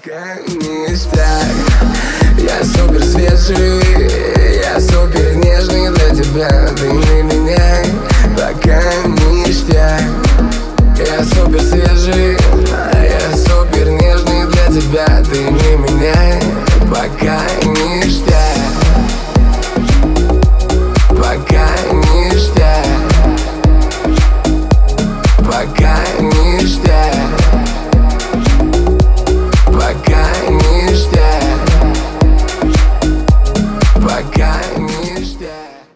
Как ништяк. Я супер свежий, я супер нежный для тебя. Ты